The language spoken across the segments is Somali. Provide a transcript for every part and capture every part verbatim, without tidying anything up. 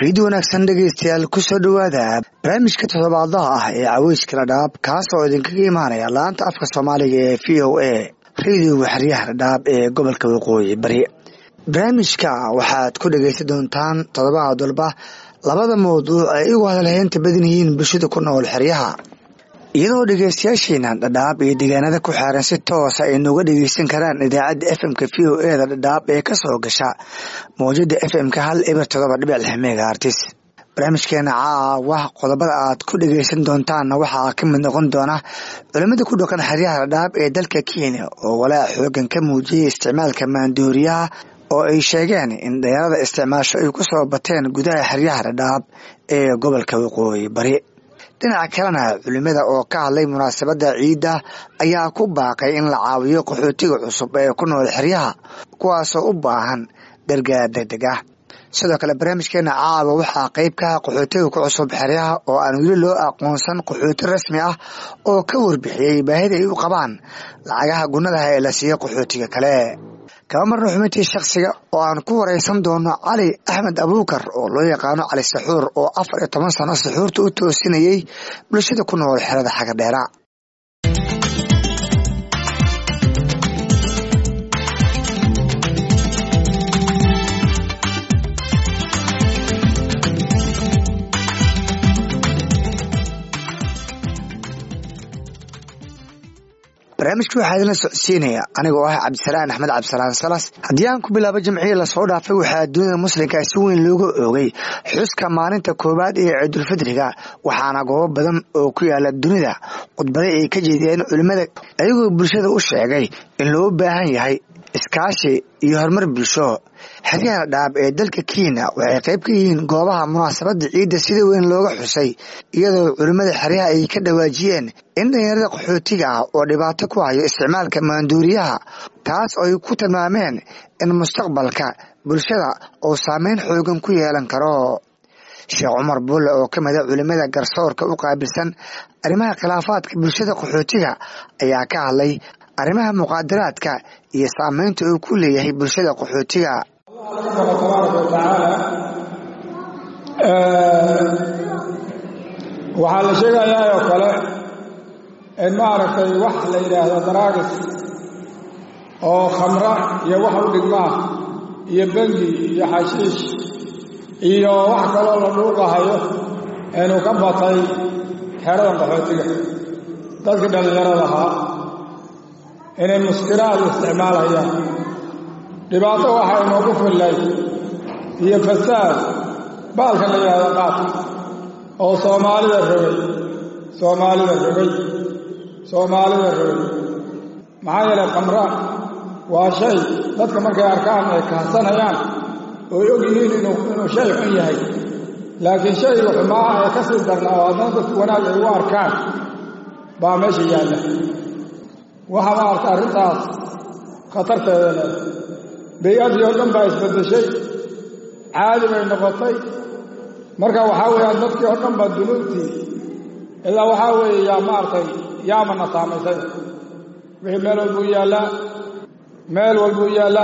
fiideo wanaagsan dhegeystayaal ku soo dhawaada barnaamijka toddobaadlaha ah ee caweyska dhadhaab kaas oo idinkaga imaanaya laanta afka Soomaaliga ee V O A radio xariyaha dhadhaab ee gobolka Waqooyi Bari. barnaamijka waxaad ku dhageysan doontaan toddobaad walba labada mowduuc ay ugu hadalhaynta badan yihiin bulshada ku nool xariyaha, iyadoo dhegeystayaasheena dhadhaab iyo deegaanada ku xeeran si toos ah ay nooga dhegeysan karaan idaacadda F M-ka V O A da dhadhaab ee ka soo gasha mowjada F M-ka hal eber todoba dhibic lix megahertz. barnaamijkeena caawa qodobada aad ku dhageysan doontaan waxaa ka mid noqon doona culimada ku dhaqan xariyaha dhadhaab ee dalka Kenya oo walaac xoogan ka muujiyay isticmaalka maandooriyaha oo ay sheegeen in dhalinyarada isticmaasho ay ku soo bateen gudaha xariyaha dhadhaab ee gobolka Waqooyi Bari. dhinaca kalena culimada oo ka hadlay munaasabada ciida ayaa ku baaqay in la caawiyo qaxootiga cusub ee ku nool xariyaha kuwaas oo u baahan gargaar degdeg ah. sidoo kale barnaamijkeena caawa waxaa qayb ka ah qaxootiga ku cusub xariyaha oo aan weli loo aqoonsan qaxooti rasmi ah oo ka warbixiyay baahida ay u qabaan lacagaha gunnada ee la siiyo qaxootiga kale. kaba marna xubintii shakhsiga oo aan ku wareysan doono Cali Axmed Abuukar oo loo yaqaano Cali Saxuur oo afar iyo toban sano saxuurta u toosinayay bulshada ku nool xerada Xagadheera. barnaamijku waxaa idin socodsiinaya anigoo ah Cabdisalaan Axmed Cabdisalaan Salas. haddii aan ku bilaabo jimcihii la soo dhaafay waxaa dunida muslimka si weyn looga oogay xuska maalinta koowaad ee Ciidul Fidriga, waxaana goobo badan oo ku yaala dunida khudbado ay ka jeediyeen culimada ayagoo bulshada u sheegay in loo baahan yahay iskaashi iyo horumar bulsho. xeryaha dhadhaab ee dalka Kenya waxay qayb ka yihiin goobaha munaasabada ciida sida weyn looga xusay, iyadoo culimada xeryaha ay ka dhawaajiyeen in dhalinyarada qaxootiga ah oo dhibaato ku hayo isticmaalka maandooriyaha taas oo ay ku tilmaameen in mustaqbalka bulshada oo saameyn xoogan ku yeelan karo. Sheekh Cumar Bulle oo ka mid ah culimada garsoorka u qaabilsan arrimaha khilaafaadka bulshada qaxootiga ayaa ka hadlay arrimaha muqaadaraadka iyo saameynta uu ku leeyahay bulshada qaxootiga. waxaa la sheegayaa oo kale in maaragtay wax la yidhaahdo daraagis oo khamra iyo wax u dhigmaa iyo bengi iyo xashiish iyo wax kaloo la dhuuqahayo inuu ka batay xeradan qaxootiga. dadka dhallinyarada ahaa inay muskiraad isticmaalayaan, dhibaato waxaa inoogu fillay iyo fasaad baalka la yidhaahdo qaadka oo soomaalida rogay soomaalida rogay soomaalida rogay maxaa yeelay khamra waa shay dadka markay arkaan ay kahsanayaan ooy og yihiin inuu inuu shay xun yahay, laakiin shayga xumaa ee ka sii darnaa oo haddana dadku wanaag ay u arkaan baa meesha yaalla. waxaa ma arka arrintaas khatarteeda leeda. bay-adii oo dhan baa isbeddeshay, caadi bay noqotay. marka waxaa weeyaan dadkii oo dhan baa dunuubtii ilaa waxaa weeye yaa maaragtay yaamana saamaysay. wixii meel walbuu yaallaa meel walbuu yaallaa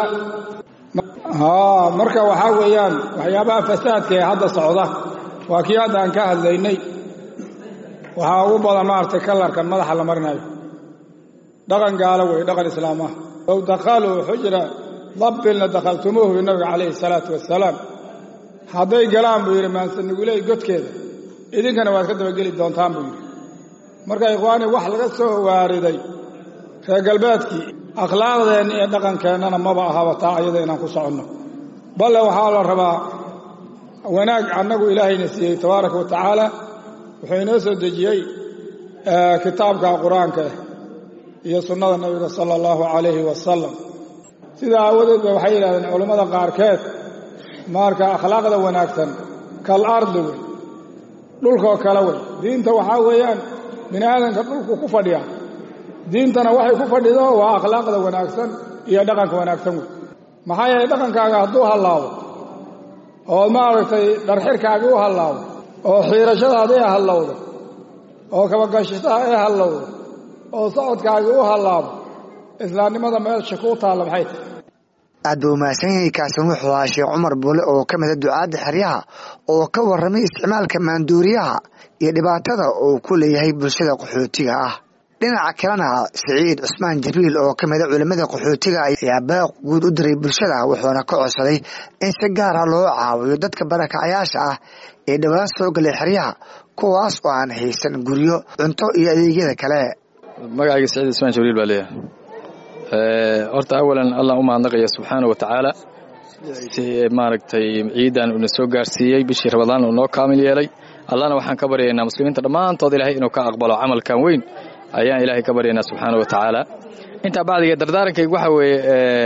haa marka waxaa weeyaan waxyaabaha fasaadka ee hadda socda waa kii hadda aan ka hadlaynay. waxaa ugu badan maaragtay kalarkan madaxa la marinayo, dhaqan gaalo wey, dhaqan islaam ah. low dakhaluu xujra dabbin la dakhaltumuuhu bi nabiga calayhi salaatu wassalaam. hadday galaan buu yidhi maansaniguley godkeeda idinkana waad ka dabageli doontaan buu yidhi. marka ikhwaani wax laga soo waariday reer galbeedkii akhlaaqdeenna iyo dhaqankeennana maba ahaba taa ayada inaan ku soconno, balle waxaa la rabaa wanaag annagu ilaahayna siiyey tabaaraka wa tacaala. wuxuu inoo soo dejiyey kitaabka qur-aanka iyo sunnada nabiga sala allahu calayhi wasalam. sidaa aawadeed ba waxay yidhahdeen culammada qaarkeed marka akhlaaqda wanaagsan kal ardi wey, dhulkoo kale wey. diinta waxaa weeyaan bini aadanka dhulku ku fadhiya, diintana waxay ku fadhido waa akhlaaqda wanaagsan iyo dhaqanka wanaagsan wey. maxaa yeelay dhaqankaaga hadduu hallaabo oo maaragtay dharxirkaagii u hallaabo oo xiirashadaadii hallowdo oo kabagashitaha ee hallowdo oo socodkaagii u hallaabo, islaamnimada meesha kuu taalla maxay tahay? aad buu mahadsan yahay kaasan wuxuu ahaa sheekh cumar buule oo ka mid ah ducaadda xeryaha oo ka warramay isticmaalka maanduuriyaha iyo dhibaatada uu ku leeyahay bulshada qaxootiga ah dhinaca kalena Siciid Cusmaan Jibriil oo ka mid ah culimada qaxootiga ayaa baaq guud u diray bulshada wuxuuna ka codsaday in si gaar ah loo caawiyo dadka barakacayaasha ah ee dhawaan soo galay xeryaha kuwaas oo aan haysan guryo cunto iyo adeegyada kale magacayga Siciid Cusmaan Jibriil baa leeyahay ee horta awalan Allah u mahadnaqayo subhanahu wa ta'ala si maaragtay ciidan uu soo gaarsiiyay bishii Ramadaan oo noo kaamil yeelay Allahna waxaan ka baryaynaa muslimiinta dhamaantood Ilaahay inuu ka aqbalo amalkan weyn ayaan Ilaahay ka baryaynaa subhanahu wa ta'ala inta baadiga dardaarankaygu waxa weeye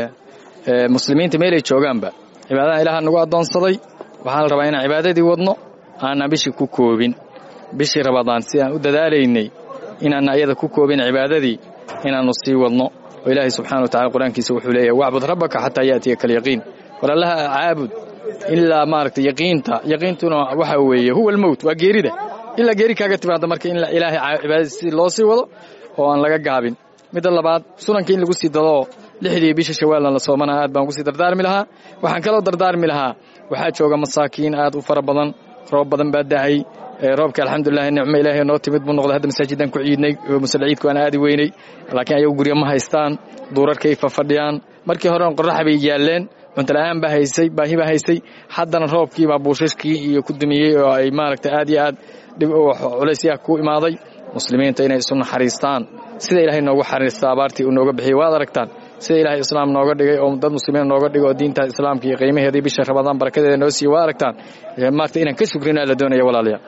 ee muslimiinta meel ay joogaanba cibaadada Ilaahay nagu adoonsaday waxaan rabaa inaan cibaadadii wadno aan bishii ku koobin bishii Ramadaan si aan u dadaalaynay inaan ayada ku koobin cibaadadii inaanu sii wadno Ilaahay subhanahu wa ta'ala quraankiisa wuxuu leeyahay wa'bud rabbaka hatta ya'tiyaka al-yaqiin walallaha aabud illa maaragta yaqiinta yaqiintuna waxa weeye huwa al-maut wa geerida illa geeri kaaga timaado marka in Ilaahay cibaadadiisa loo sii wado oo aan laga gaabin mid labaad sunanka in lagu sii dado lixdii bisha Shawaal la soomana aad baan ku sii dardaarmi lahaa waxaan kala dardaarmi lahaa waxa jooga masaakiin aad u fara badan roob badan baa dahay roobka alxamdulillah nicmo Ilaahay noo timid buu noqday hadda masaajidan ku ciidnay musaliidku aan aadi weynay laakiin ayagu guriga ma haystaan duurarkay fafadhiyaan markii hore qorrax bay yaaleen cunto la'aan baa haysay baahi baa haysay haddana roobkii baa buushashkii iyo ku dumiyay oo ay maaragtay aad iyo aad dib u culaysya ku imaaday muslimiinta inay isu naxariistaan sida Ilaahay noogu xariista abaartii uu nooga bixiyay waad aragtaan sida Ilaahay islaam nooga dhigay oo dad muslimiin nooga dhigay oo diinta islaamka iyo qiimaheedii bisha Ramadaan barakadeeda noo sii waa aragtaan maanta inaan ka shukrina la doonayo walaalayaal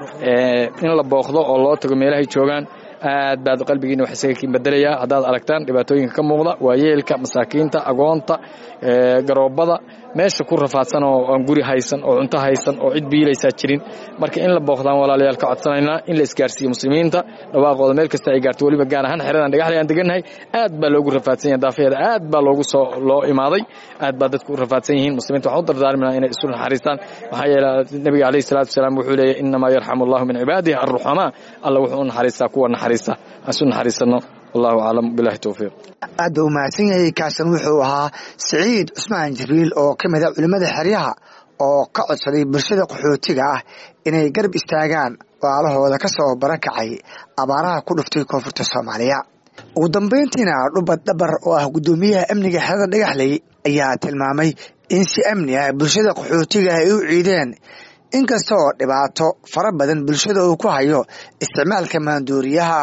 ee in la booqdo oo loo tago meelahay joogaan aad baad qalbigiina wax isaga kiin bedelaya hadaad aragtaan dhibaatooyinka ka muuqda waayeelka masaakiinta agoonta ee garoobada meesha ku rafaadsan oo aan guri haysan oo cunto haysan oo cid biilaysa jirin marka in la booqdaan walaalayaal ka codsanayna in la isgaarsiyo muslimiinta dhawaaqooda meel kasta ay gaarto waliba gaar ahaan xeeradan dhagaxlay aan deganahay aad baa loogu rafaadsan yahay daafeeda aad baa loogu soo loo imaaday aad baa dadku u rafaadsan yihiin muslimiinta waxaan u dardaarminaa inay isu naxariistaan waxa yeelay nabiga kaleey salaatu wasalaam wuxuu leeyahay inma yarhamullahu min ibadihi arrahama Allah wuxuu naxariistaa kuwa naxariista asu naxariisano wallahu aalam billahi tawfiiq aad u mahadsan yahay kaasan wuxuu ahaa Siciid Cusmaan Jibriil oo ka mid ah culimada xeryaha oo ka codsaday bulshada qaxootiga ah inay garab istaagaan walaalahooda ka soo barakacay abaaraha ku dhuftay koonfurta Soomaaliya ugu dambeyntiina dhubad dabar oo ah gudoomiyaha amniga xerada dhagaxley ayaa tilmaamay in si amni ah bulshada qaxootiga ay u ciideen inkastoo dhibaato fara badan bulshada uu ku hayo isticmaalka maanduuriyaha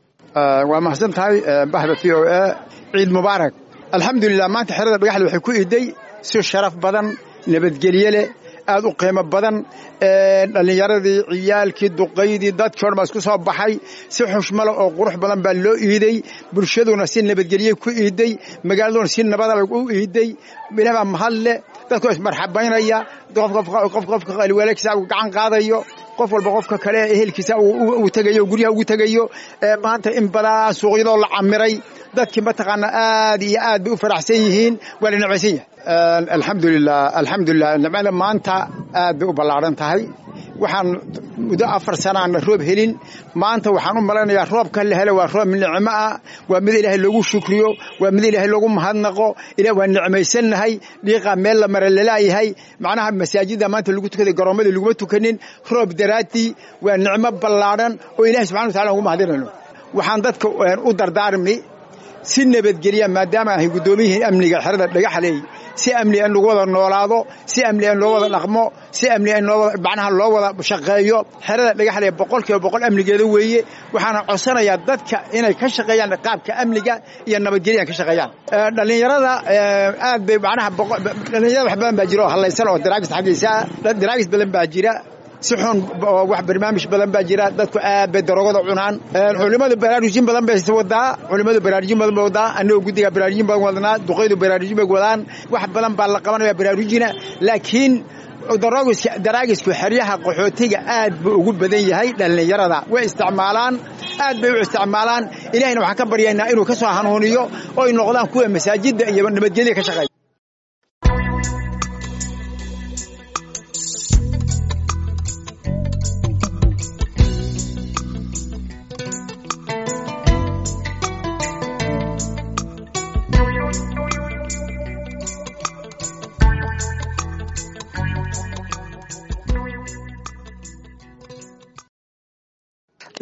waa mahadsan tahay bahda v o a ciid mubaarak alxamdulillah maanta xerada dhagaxley waxay ku iiday si sharaf badan nabadgelyo leh aad u qiimo badan dhalinyaradii ciyaalkii duqaydii dadkii hore baa isku soo baxay si xushmalo oo qurux badan baa loo iiday bulshaduna si nabadgelyo ku iiday magaaladuna si nabad ah u iiday bilaa mahad leh dadku is marxabaynaya qof qof qof walakiisa gacan qaadayo qof walba qofka kale ehelkiisa uu tagayo guriga ugu tagayo maanta in badan suuqyada la camiray dadkii ma taqaana aad iyo aad bay u faraxsan yihiin wala nacaysan yahay alxamdulillah alxamdulillah nabada maanta aad bay u ballaaran tahay waxaan muddo afar sano aan roob helin maanta waxaan u maleynayaa roobka la helo waa roob nicmo ah waa mid Ilaahay lagu shukriyo waa mid Ilaahay lagu mahadnaqo Ilaahay waa nicmaysannahay dhiiqa meel la maray leeyahay macnaha masaajida maanta lagu tukaday garoomada lagu tukanin roob daraati waa nicmo ballaaran oo Ilaahay subhanahu wa ta'ala ugu mahadinayno waxaan dadka u dardaarmi si nabadgelyo maadaama ay gudoomiyeen amniga xerada dhagaxley si amni aan lagu wada noolaado si amni aan loo wada dhaqmo si amni aan loo wada bacnaha loo wada shaqeeyo xerada dhagaxley boqolkiiba boqol amnigeeda weeye waxaan codsanayaa dadka inay ka shaqeeyaan qaabka amniga iyo nabadgelyada ka shaqeeyaan dhalinyarada aad bay bacnaha dhalinyarada wax badan baa jira oo halaysan oo daraagis xaqiisa daraagis badan baa jira si xun wax barnaamij badan baa jira dadku aad bay darogada cunaan culimadu baraarujin badan bay wadaa culimadu baraarujin badan bay wadaa anoo gudiga baraarujin badan wadnaa duqeydu baraarujin bay wadaan wax badan baa la qabanaya baraarujina laakiin darogis daraagisku xeryaha qaxootiga aad buu ugu badan yahay dhalinyarada way isticmaalaan aad bay u isticmaalaan Ilaahayna waxa ka baryaynaa inuu ka soo hanuuniyo oo ay noqdaan kuwa masaajida iyo nabadgelyada ka shaqeeya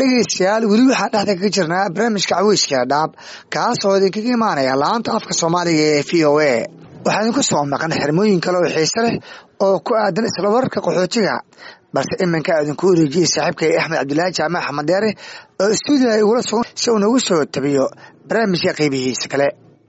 dhegeystayaal weli waxaan dhexda kaga jirnaa barnaamijka caweyska dhadhaab kaasoo idinkaga imaanaya laanta afka soomaaliga ee v o a waxaa idinku soo maqan xirmooyin kale oo xiise leh oo ku aadan isla wararka qaxootiga balse iminka idinku wareejiyey saaxiibkay axmed cabdilaahi jaamac axmed deere oo istuudiga igula sugan si uu nagu soo tabiyo barnaamijka qaybihiisa kale.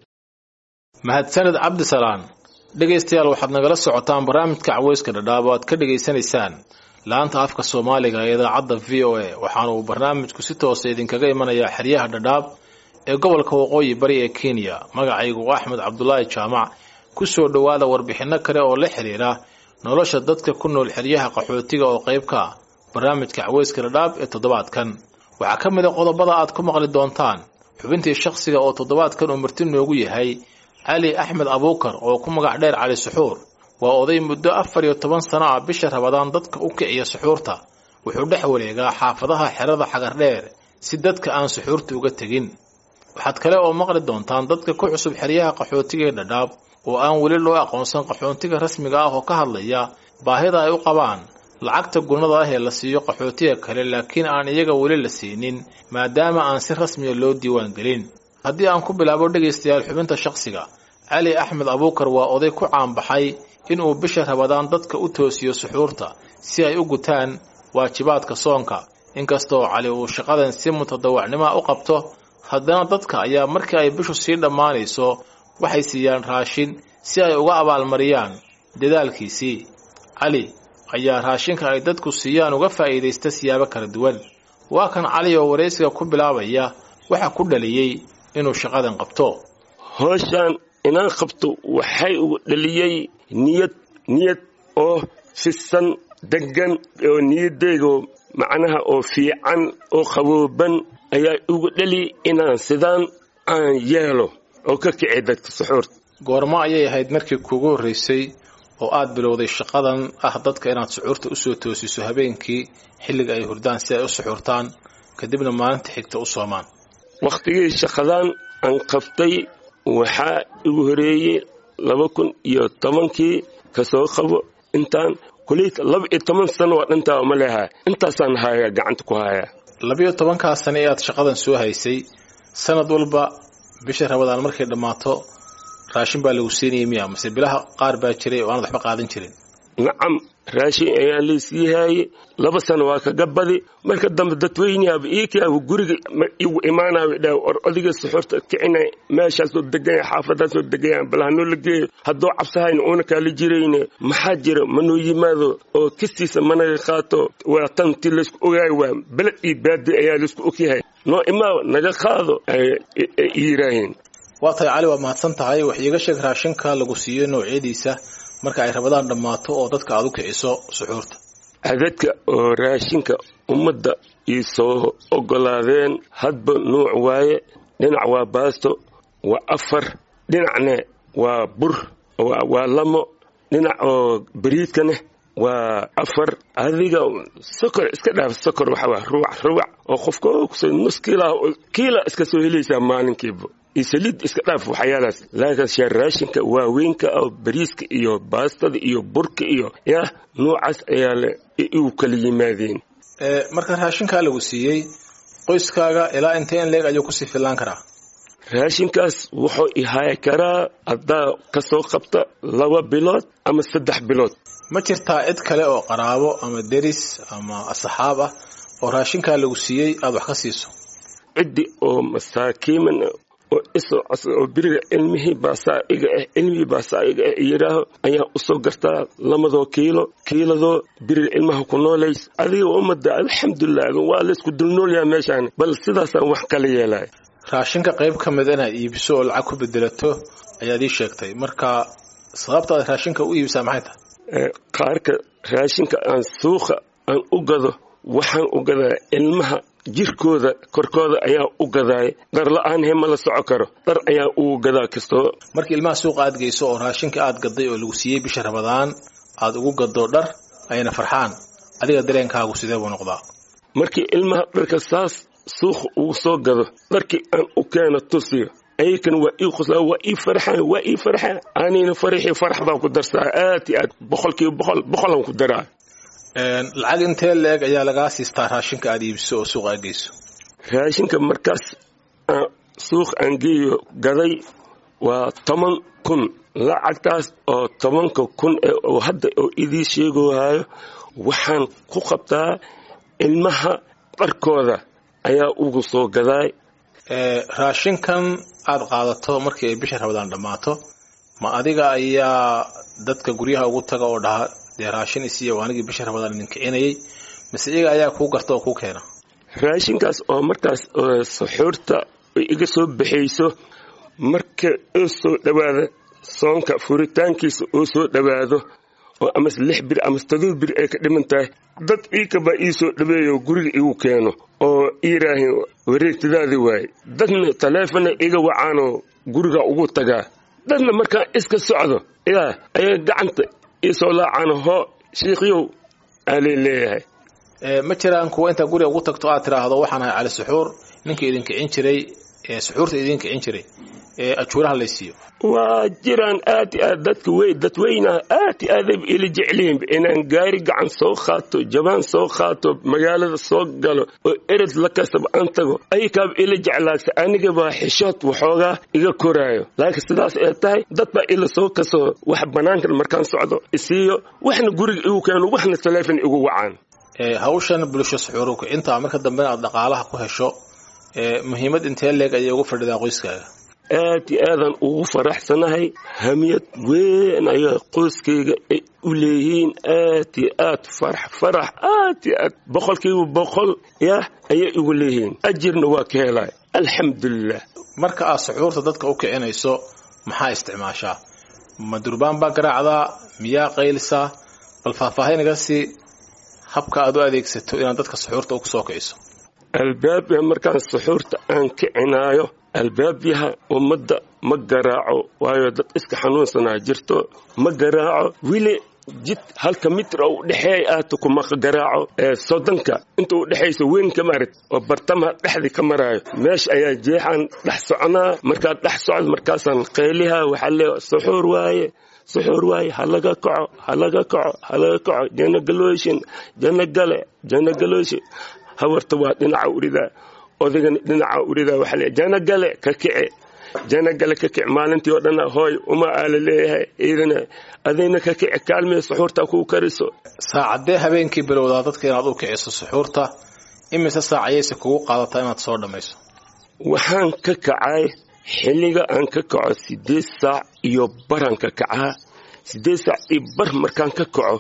mahadsanid cabdisalaan. dhegaystayaal waxaad nagala socotaan barnaamijka caweyska dhadhaab oo aad ka dhegaysanaysaan laanta afka soomaaliga ee idaacadda v o a waxaana uu barnaamijku si toosa idinkaga imanayaa xeryaha dhadhaab ee gobolka waqooyi bari ee kenya. magacaygu axmed cabdulaahi jaamac. ku soo dhowaada warbixinno kale oo la xiriira nolosha dadka ku nool xeryaha qaxootiga oo qayb ka ah barnaamijka caweyska dhadhaab ee toddobaadkan. waxaa ka mid a qodobada aad ku maqli doontaan xubintii shakhsiga oo toddobaadkan uu marti noogu yahay cali axmed abuukar oo ku magac dheer cali suxuur. waa oday muddo afar iyo toban sano ah bisha rabadaan dadka u kiciya suxuurta. wuxuu dhex wareegaa xaafadaha xerada xagardheer si dadka aan suxuurta uga tegin. waxaad kale oo maqli doontaan dadka ku cusub xeryaha qaxootiga ee dhadhaab oo aan weli loo aqoonsan qaxootiga rasmiga ah oo ka hadlaya baahida ay u qabaan lacagta gunnada ah ee la siiyo qaxootiga kale laakiin aan iyaga weli la siinin maadaama aan si rasmiya loo diiwaan gelin. haddii aan ku bilaabo dhegaystayaal xubinta shakhsiga, cali axmed abuukar waa oday ku caanbaxay inuu bisha rabadaan dadka u toosiyo suxuurta si ay u gutaan waajibaadka soonka. inkastoo cali uu shaqadan si mutadawacnimo u qabto, haddana dadka ayaa markii ay bishu sii dhammaanayso waxay siiyaan raashin si ay uga abaalmariyaan dadaalkiisii. cali ayaa raashinka ay dadku siiyaan uga faa'iidaysta siyaabo kala duwan. waa kan cali oo waraysiga ku bilaabaya waxa ku dhaliyey inuu shaqadan qabto. howshan inaan qabto waxay ugu dhaliyey niyad niyad oo fisan degan oo niyadeyga macnaha oo fiican oo qabooban ayaa ugu dhali inaan sidaan aan yeelo oo ka kicay dadka suxuurta. goormo ayay ahayd markii kuugu horreysay oo aad bilowday shaqadan ah dadka inaad suxuurta u soo toosiso habeenkii xilliga ay hurdaan si ay u suxuurtaan kadibna maalinta xigta u soomaan? wakhtigii shaqadan aan qabtay waxaa igu horeeyey laba kun iyo tobankii kasoo qabo intaan kuliita laba iyo toban sano waa dhantaa uma leehaa intaasaan hayaa gacanta ku hayaa. labiyo tobankaa sano ee aad shaqadan soo haysay sanad walba bisha rabadaan markay dhammaato raashin baa lagu siinayay miya mase bilaha qaar baa jiray oo aanad waxba qaadan jirin? nacam raashin ayaa laysii haayey laba sano waa kaga badi. marka dambe dadweyneaba iikaaba guriga igu imaanaya dhaa or odiga suxuurta kicina meeshaasoo deganya xaafadaasoo degaya balhanoo la geeyo haddoo cabsahayna uuna kaala jirayne maxaa jira manoo yimaado oo kistiisa managa qaato. waa tanti laysku ogaayo waa beled iyo baadi ayaa laysku ogyahay noo imaa naga qaado ay yiraahiin. waa tahay cali, waa mahadsan tahay. wax iiga sheeg raashinka lagu siiyo noocyadiisa marka ay rabadaan dhammaato oo dadka aad u kiciso suxuurta. cadadka oo raashinka ummadda ii soo ogolaadeen hadba nuuc waaye. dhinac waa baasto waa afar, dhinacne waa bur waa lamo, dhinac oo bariidkane waa afar. adiga sokor iska dhaaf sokor waxa waa ruwac ruwac oo qofka nus kiila kiila iska soo helaysaa maalinkiiba. isaliid iska dhaaf waxyaalaas. laakiin shar raashinka waaweynka oo bariiska iyo baastada iyo burka iyo yaa noocaas ayaa le igu kala yimaadeen. ee marka raashinka lagu siiyey qoyskaaga ilaa intee in leeg ayuu ku sii filaan karaa? raashinkaas wuxuu ihaay karaa haddaa ka soo qabta laba bilood ama saddex bilood. ma jirtaa cid kale oo qaraabo ama deris ama asxaab ah oo raashinkaa lagu siiyey aad wax ka siiso? ciddi oo masaakiiman oo isoo oo biriga ilmihii baasaa'iga ah ilmihii baasaa'iga ah yiraaho ayaa u soo gartaa lamadoo kiilo kiiladoo biriga ilmaha ku noolays. adiga ummadda alxamdulilah waa laysku dulnoolyaha meeshaan bal sidaasaan wax kala yeelaya. raashinka qayb ka mid inaad iibiso oo lacag ku bedelato ayaad ii sheegtay. marka sababta aad raashinka u iibisaa maxay tahay? qaarka raashinka aan suuqa aan u gado waxaan u gadaa ilmaha jirkooda korkooda ayaa u gadaay. dhar la'aan hema la soco karo dhar ayaa ugu gadaa kastoo. markii ilmaha suuqa aad geyso oo raashinka aad gaday oo lagu siiyey bisha rabadaan aad ugu gado dhar ayna farxaan, adiga dareenkaagu sidee buu noqdaa? markii ilmaha dharka saas suuqa ugu soo gado dharkii aan u keeno tusiyo aykan waa ii qosla waa ii farxaan waa ii farxaan anina farxi farx baan ku darsaa aad iyo aad boqolkiiba boqol boqolan ku daraa. lacag intee leeg ayaa lagaa siistaa raashinka aad iibso oo suuqa geyso raashinka markaas suuq aan geeyo gaday waa toban kun lacagtaas oo tobanka kun oo hadda oo idii sheegohayo waxaan ku qabtaa ilmaha dharkooda ayaa ugu soo gaday raashinkan aad qaadato markii ay bisha Ramadaan dhamaato ma adiga ayaa dadka guryaha ugu taga oo dhaha de raashin isiyo anigii bisha Ramadaan idin kicinayay mise iyaga ayaa ku garto oo ku keena raashinkaas oo markaas suxuurta iga soo bixayso marka uu soo dhawaado soonka furitaankiisa uu soo dhawaado oo ama lix bir ama todoba bir ay ka dhimantahay dad iikaba ii soo dhabeeyo guriga igu keeno oo iiraahin wareegtidaadii waay dadna taleefana iga wacaano guriga ugu tagaa dadna markaa iska socdo yaa ayaa gacanta ii soo laacano ho sheekhiyow alee leeyahay ma jiraan kuwa inta guriga ugu tagto aad tiraahdo waxaan ahay cali suxuur ninkii idin kicin jiray ee suxuurta idin kicin jiray ee ajuuraha la siiyo waa jiraan aad aad dadka way dad weyna aad aad ila jecleen inaan gaari gacan soo qaato jabaan soo qaato magaalada soo galo oo erid la kasab aan tago ay ka ila jeclaagta aniga baa xishood waxooga iga koraayo laakiin sidaas ay tahay dad baa ila soo kaso wax banaanka markaan socdo isiyo waxna guriga igu keeno waxna telefoon igu wacaan ee hawshan bulsho suxuurku inta marka dambe aad dhaqaalaha ku hesho ee muhiimad intee leeg ay ugu fadhidaa qoyskaaga aad aadan ugu faraxsanahay hamiyad weyn ayaa qoyskayga u leeyihiin aad aad farax farax aad aad boqolkiiba boqol ya ayay ugu leeyihiin ajirna waa ka helay alxamdulillah marka aad suxuurta dadka u kicinayso maxaa isticmaashaa ma durbaan baa garaacdaa miyaa qaylisa bal faahfaahinayga si habka aad u adeegsato inaad dadka suxuurta u soo kiciso albaabka markaan suxuurta aan kicinaayo albaabyaha ummadda ma garaaco waayo dad iska xanuunsanaa jirto ma garaaco wili jid halka mitir oo dhaxay aad kuma garaaco ee sodanka inta u dhaxayso weyn ka marid oo bartamaha dhaxdi ka maraayo meesh ayaa jeexan dhax soconaa marka dhax socod markaasan qeyliha waxa le suxuur waaye suxuur waaye halaga kaco halaga kaco halaga kaco jana galooshin jana gale jana galooshi hawarta waa dhinaca urida odagan dhinaca urida waxa le jana gale ka kici jana gale ka kici maalintii oo dhan hooy uma aala leeyahay idina adayna ka kici kaalmee suxuurta ku kariso saacadee habeenkii bilowda dadka inaad u kiciso suxuurta imise saacayeysa kugu qaadataa inaad soo dhamayso waxaan ka kacay xilliga aan ka kaco sideed saac iyo baran ka kacaa sideed saac iyo bar markaan ka kaco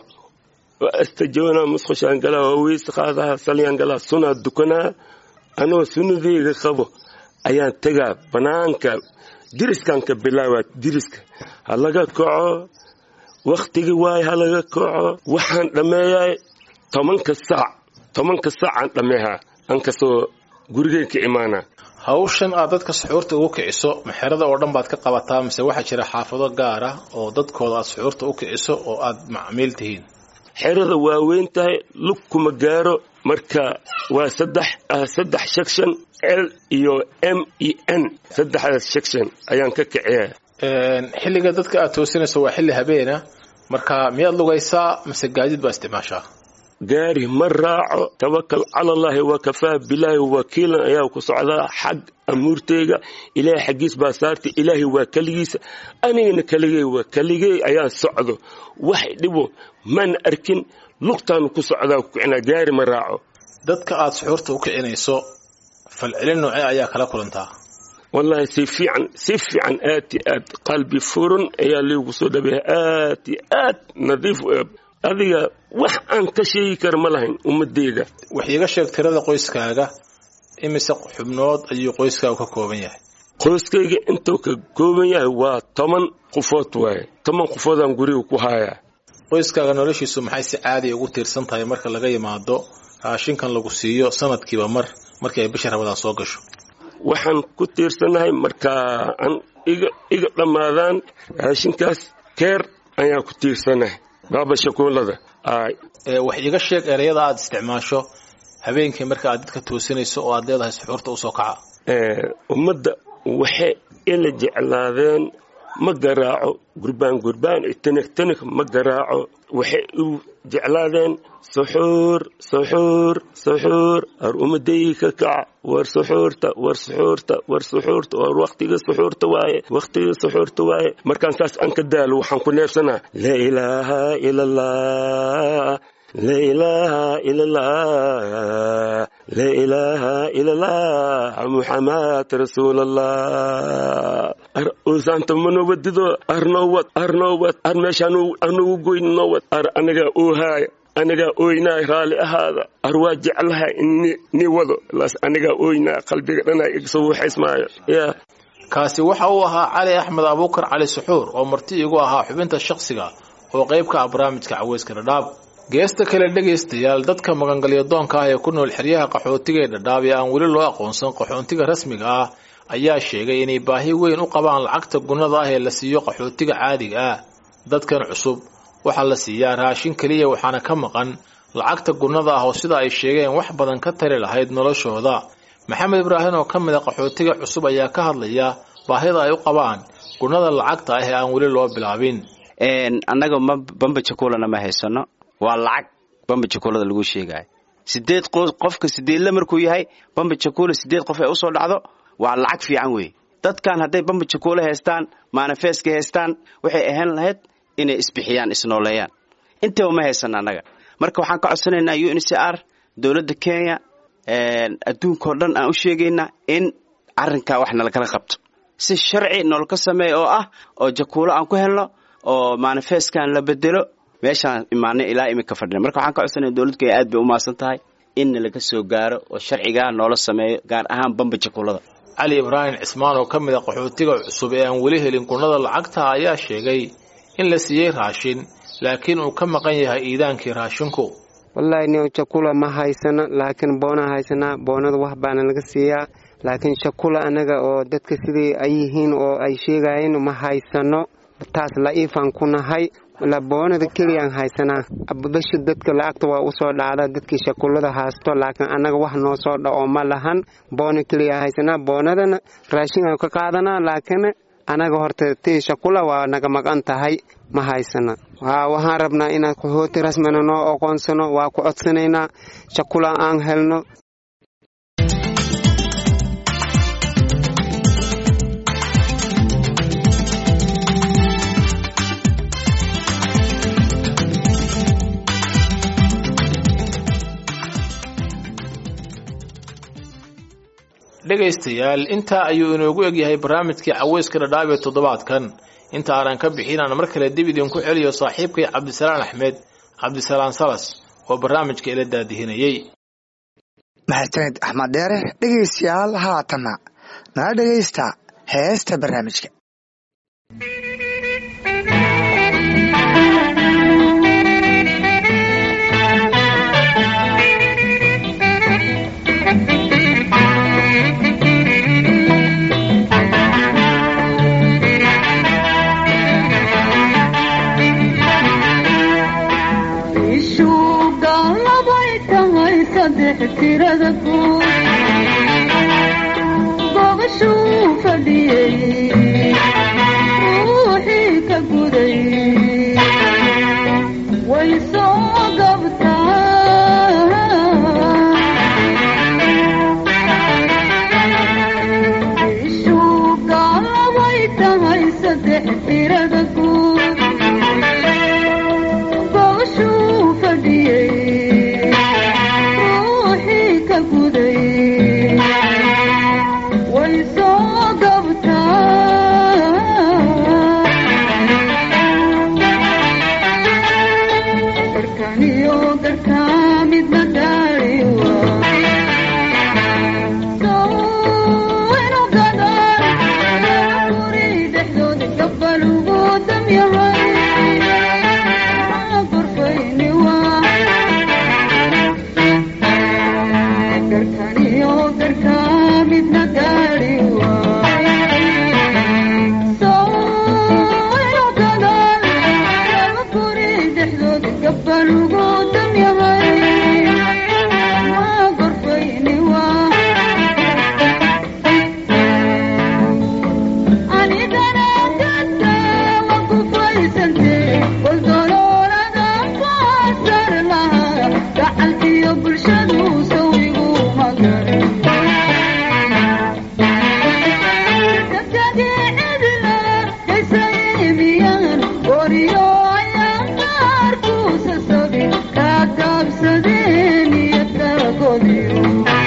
astajoona musqashaan galaa wiis qaadaha saliyaan galaa sunaa dukanaa anoo sunadeyga qabo ayaan tagaa banaanka diriskan ka bilaabaa diriska halaga kaco waqtigii waay halaga kaco waxaan dhameeyay tobanka saac tobanka saac aan dhameeyaa aan kasoo gurigeen ka imaanaa hawshan aad dadka suxuurta ugu kiciso maxerada oo dhan baad ka qabataa mise waxaa jira xaafado gaar ah oo dadkooda aad suxuurta u kiciso oo aad macmiil tihiin xerada waa weyn tahay lug kuma gaaro marka waa saddex saddex section L iyo M E N saddexdaas section ayaan ka kiciyaa een xilliga dadka aad toosinayso waa xilli habeena marka miyaad lugaysaa mise gaadiid baa isticmaashaa gaari ma raaco tawakkal cala allahi wa kafaa billahi wakiilan ayaa ku socdaa xag amuurteyga ilaahay xagiis baa saartay ilaahay waa kaligiisa anigana kaligay waa kaligay ayaa socdo wax dhibo man arkin lugtaan ku socdaa ku kicina gaari ma raaco dadka aad suxuurta u kicinayso falcelin noocee ayaa kala kulantaa wallahi si fiican si fiican aati aad qalbi furun ayaa liigu soo dhabeeya aati aad nadiif adiga wax aan ka sheegi kar ma lahayn ummadeyga wax iga sheeg tirada qoyskaaga imise xubnood ayuu qoyskaaga ka kooban yahay qoyskayga intuu ka kooban yahay waa toban qofood waaye toban qofood aan guriga ku hayaa qoyskaaga noloshiisu maxay si caadi ugu tiirsan tahay marka laga yimaado raashinkan lagu siiyo sanadkiiba mar markii ay bisha Ramadaan soo gasho waxaan ku tiirsanahay marka aan iga iga dhamaadaan raashinkaas keer ayaan ku tiirsanahay baba shakoolada ay ee wax iga sheeg ereyada aad isticmaasho habeenkii marka aad dadka toosinayso oo aad leedahay suxuurta u soo kaca ee ummadda waxay ila jeclaadeen ma garaaco gurbaan gurbaan itanik tanik ma garaaco waxay u jeclaadeen suxuur suxuur suxuur ar umaday ka kac war suxuurta war suxuurta war suxuurta war waqtiga suxuurta waaye waqtiga suxuurta waaye markaan saas aan ka daalo waxaan ku neefsanaa laa ilaaha ila allah لا إله إلا الله لا إله إلا الله محمد رسول الله أرسانت منو بدو أرنوت أرنوت أرمشانو أنو قوين نوت أر أنجا أوهاي أنجا أوينا رالي هذا أرواجع لها إني نيوضو لاس أنجا أوينا قلبي أنا يكسو حسماي يا kaasi waxa uu ahaa Cali Axmed Abuukar Cali Suxuur oo marti igu ahaa xubinta shakhsiga oo qayb ka ah barnaamijka Caweyska Dhadhaab geesta kale dhageystayaal dadka magangalyo doonka ah ee ku nool xeryaha qaxootiga ee Dhadhaab ee aan weli loo aqoonsan qaxootiga rasmiga ah ayaa sheegay inay baahi weyn u qabaan lacagta gunnada ah ee la siiyo qaxootiga caadiga ah dadkan cusub waxa la siiyaa raashin kaliya waxaana ka maqan lacagta gunnada ah oo sida ay sheegeen wax badan ka tari lahayd noloshooda maxamed ibraahim oo kamid ah qaxootiga cusub ayaa ka hadlaya baahida ay u qabaan gunnada lacagta ah ee aan weli loo bilaabin een anaga bamba chocolate ma haysano waa lacag bamba chocolate lagu sheegay sideed qofka sideed la markuu yahay bamba chocolate sideed qof ay u soo dhacdo waa lacag fiican weey dadkan haday bamba chocolate haystaan manifeska haystaan waxay ahaan lahayd inay isbixiyaan isnooleeyaan inta ma haysan anaga marka waxaan ka codsanaynaa U N H C R dawladda Kenya een adduunka oo dhan aan u sheegaynaa in arrinka wax nala kala qabto si sharci nool ka sameeyo oo ah oo chocolate aan ku helno oo manifeskan la bedelo meeshaan imaanay ilaa imika fadhina marka waxaan ka codsanaynaa dawladda aad bay u maasan tahay in laga soo gaaro oo sharciga noola sameeyo gaar ahaan bamba chocolate Cali Ibrahim Ismaan oo kamid ah qaxootiga cusub ee aan weli helin gunnada lacagta ayaa sheegay in la siiyay raashin laakiin uu ka maqan yahay iidaankii raashinku wallahi ni chocolate ma haysana laakiin boona haysana boonada wax baan laga siiyaa laakiin chocolate anaga oo dadka sidii ay yihiin oo ay sheegayeen ma haysano taas la ifan kunahay la boonada kaliya haysana abbashi dadka lacagta waa u soo dhacda dadkii shakulada haasto laakiin anaga wax noo soo dhaco ma lahan boona kaliya haysana boonadana raashin ka qaadana laakiin anaga horta tii shakula waa naga maqan tahay ma haysana waa waxaan rabnaa inaan qaxooti rasmana noo aqoonsano waa ku codsanaynaa shakula aan helno dhageystayaal inta ayuu inoogu egyahay barnaamijkii Caweyska Dhadhaab ee toddobaadkan inta aan ka bixinaan mar kale dib idin ku celiyo saaxiibkay Cabdisalaan Axmed Cabdisalaan Salas oo barnaamijka ila daadihinayay mahadsanid Axmed Dheere dhageystayaal haatana nala dhageysta heesta barnaamijka tirada ku boqoshu fadhiyay ruuxii ka guday way soo gabtaa ishu gaalabay tahay saddex tirada ku boqoshu fadhiyay way soo gabtaa jaymiyan wariyo ayaan qaarkuusa sabi kaa gaabsadeen iyo taagodiyo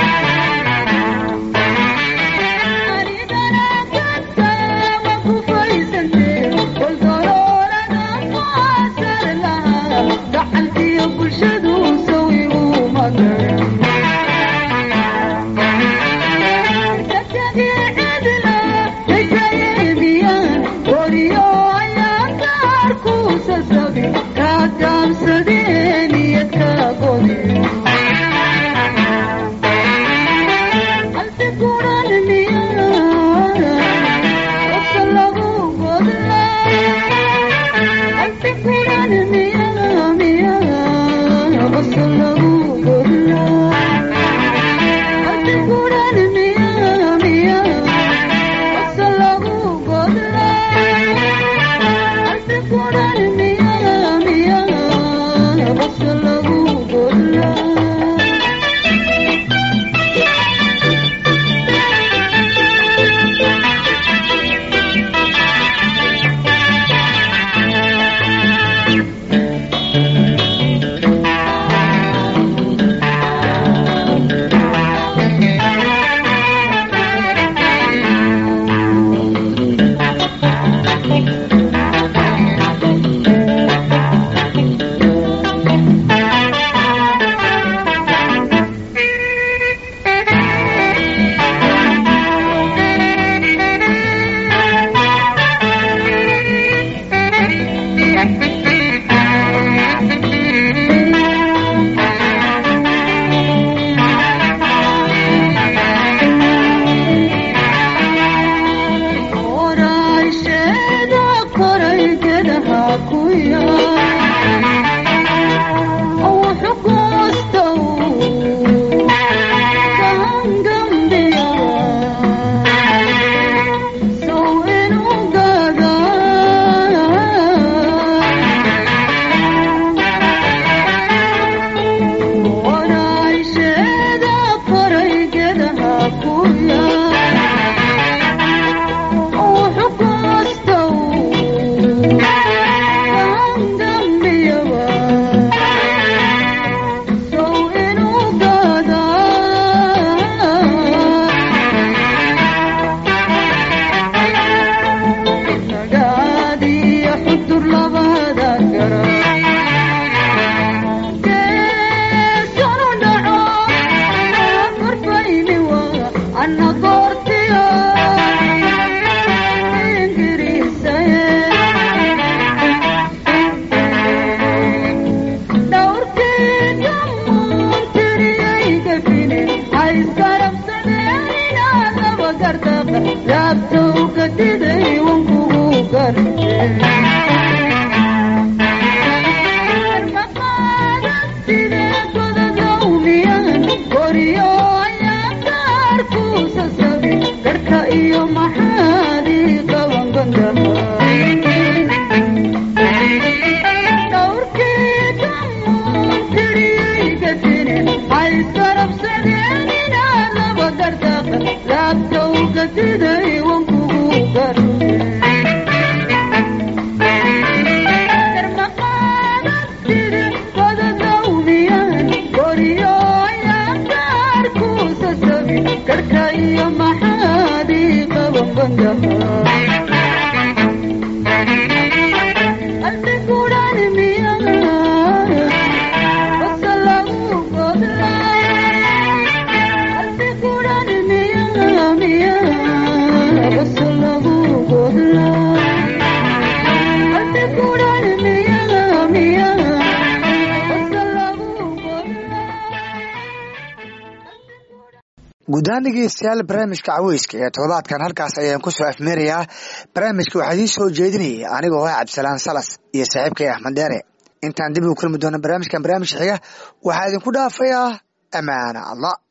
guddaan dhegeystayaal barnaamijka caweyska ee toddobaadkan halkaas ayaan ku soo afmeerayaa. barnaamijka waxaa idiin soo jeedinayay anigoo ah cabdisalaan salas iyo saaxiibkay axmed dheere. intaan dib ugu kulmi doono barnaamijkan barnaamij xiga waxaa idinku dhaafayaa amaana allah.